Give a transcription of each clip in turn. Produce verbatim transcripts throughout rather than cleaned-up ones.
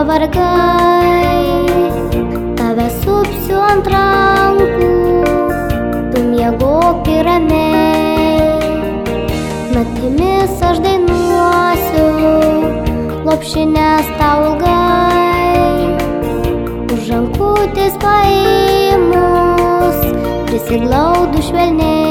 pavargai, tave supsiu ant rankų, tu miegok ir ramiai. Naktimis aš dainuosiu, lopšines tau ilgai, už rankutės paimus, prisiglaudu švelniai.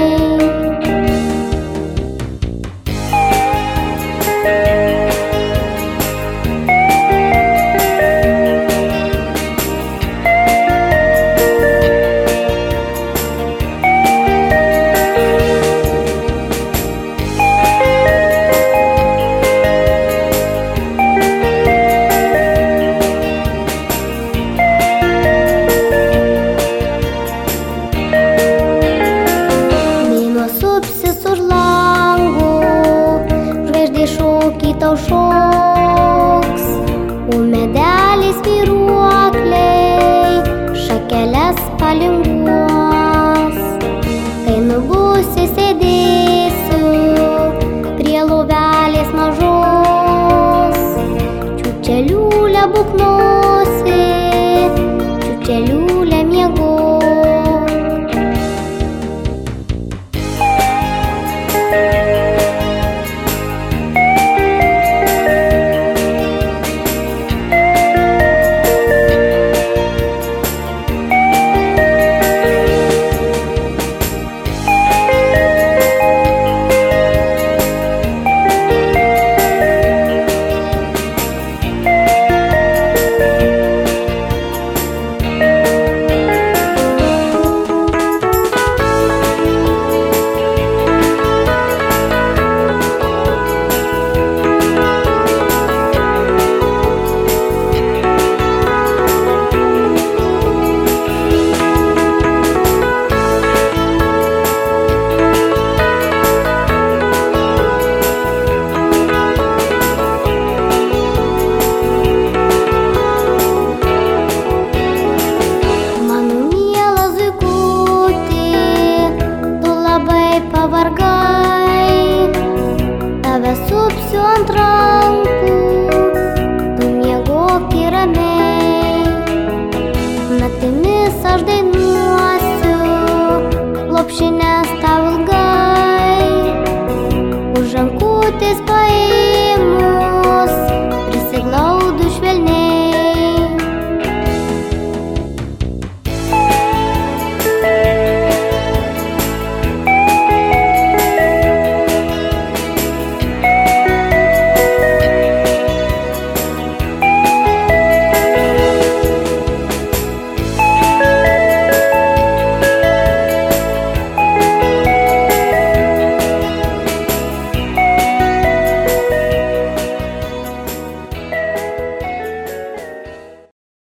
Šokį tau šoks, o medeliais vyruokliai šakeles palinguos. Kai nubusi sėdėsiu prie lovelės mažos, čiūčeliulę buknosi, čiūčeliulę miegok. Pavargai, tave supsiu ant rankų.